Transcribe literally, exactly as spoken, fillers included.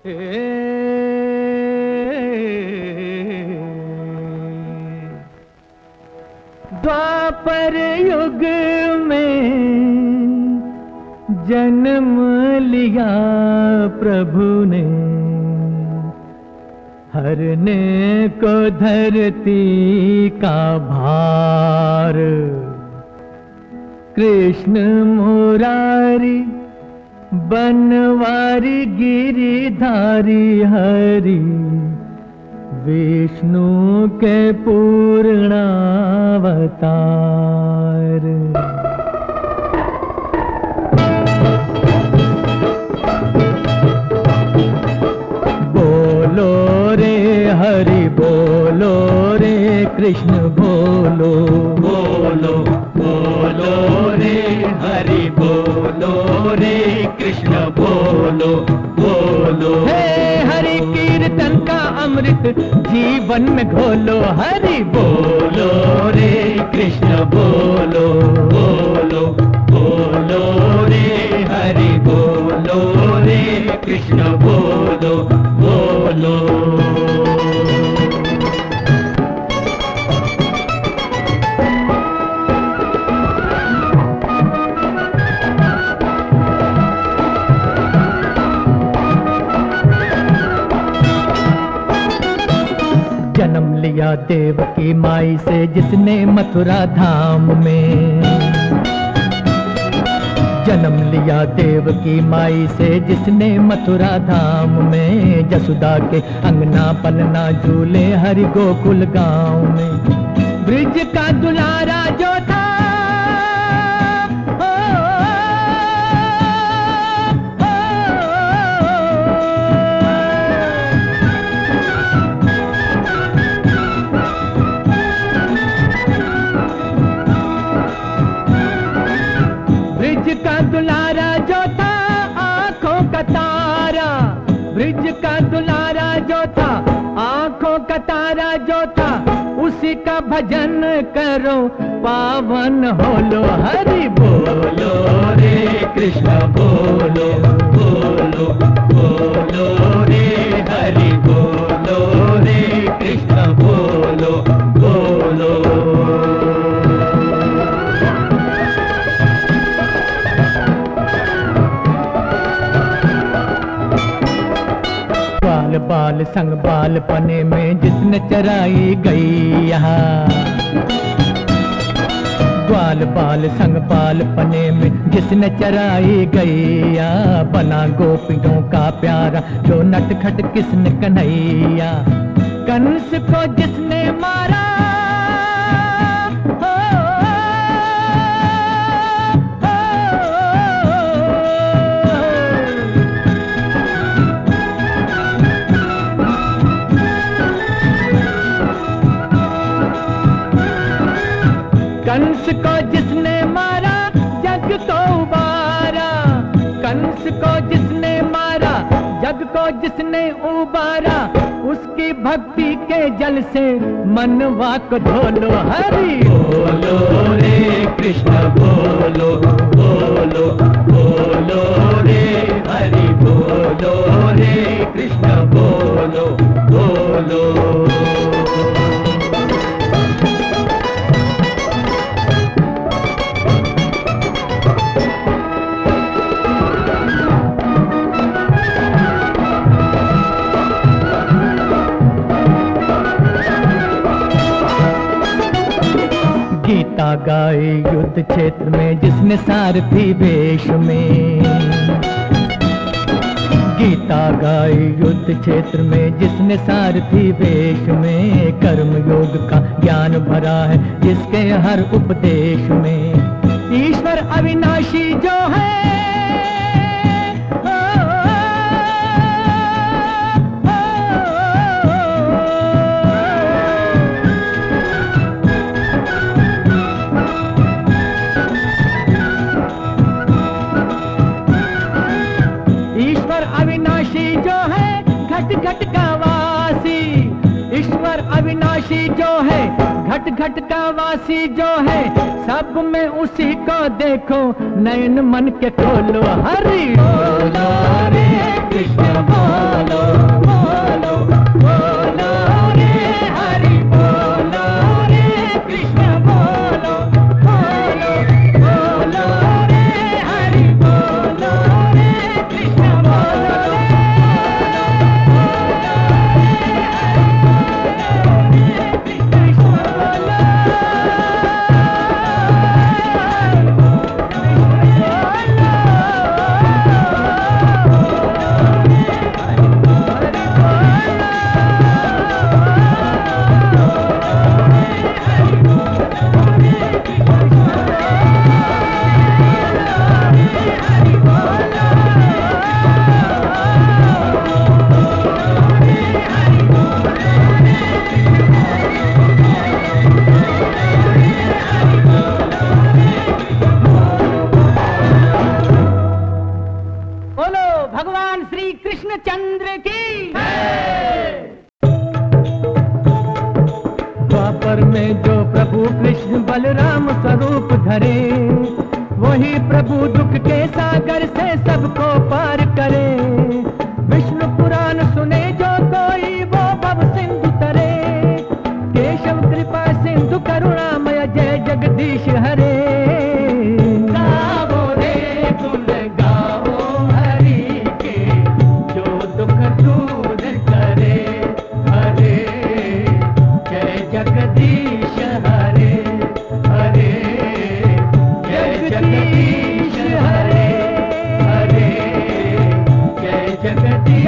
द्वापर युग में जन्म लिया प्रभु ने, हरने को धरती का भार। कृष्ण मुरारी बनवारी गिरिधारी हरि, विष्णु के पूर्णावतार। बोलो रे हरि बोलो रे कृष्ण बोलो, बोलो बोलो रे हरि बोलो रे कृष्ण बोलो, बोलो। हे हरि कीर्तन का अमृत जीवन में घोलो, हरि बोलो रे कृष्ण बोलो, बोलो बोलो रे हरि बोलो रे कृष्ण बोलो, बोलो। जन्म लिया देवकी माई से जिसने मथुरा धाम में, जन्म लिया देवकी माई से जिसने मथुरा धाम में। जसुदा के अंगना पलना झूले हरि गोकुल गांव में। ब्रिज का दुलारा जो था दुलारा जो था आंखों का तारा, ब्रिज का दुलारा जो था आंखों का तारा जो था, उसी का भजन करो पावन हो लो, हरि बोलो रे कृष्ण बोलो, बोलो बोलो रे हरि बोलो रे कृष्ण बोलो, बोलो। बाल संग बाल पने में जिसने चराई गैया, ग्वाल बाल संग बाल पने में जिसने चराई गैया। बना गोपियों का प्यारा जो नटखट किसने कन्हैया, कंस को जिसने मारा कंस को जिसने मारा जग को उबारा, कंस को जिसने मारा जग को जिसने उबारा। उसकी भक्ति के जल से मनवा को धोलो, हरि बोलो रे कृष्ण बोलो, बोलो बोलो रे हरि बोलो रे कृष्ण बोलो, बोलो। गीता गाए युद्ध क्षेत्र में जिसने सारथी वेश में, गीता गाए युद्ध क्षेत्र में जिसने सारथी वेश में। कर्म योग का ज्ञान भरा है जिसके हर उपदेश में। ईश्वर अविनाशी जो है घट घट का वासी, ईश्वर अविनाशी जो है घट घट का वासी जो है। सब में उसी को देखो नयन मन के खोलो, हरि बोलो रे कृष्ण बोलो, कृष्णचंद्र की। द्वापर में जो प्रभु कृष्ण बलराम स्वरूप धरे, वही प्रभु दुख के सागर से सबको पार करे। विष्णु पुराण सुने जो कोई वो भव सिंधु तरे, केशव कृपा सिंधु करुणामय जय जगदीश हरे। गाओ रे गुण गाओ हरि के, जो दुख दूर करे हरे। जय जगदीश हरे हरे, जय जगदीश हरे हरे, जय जगदीश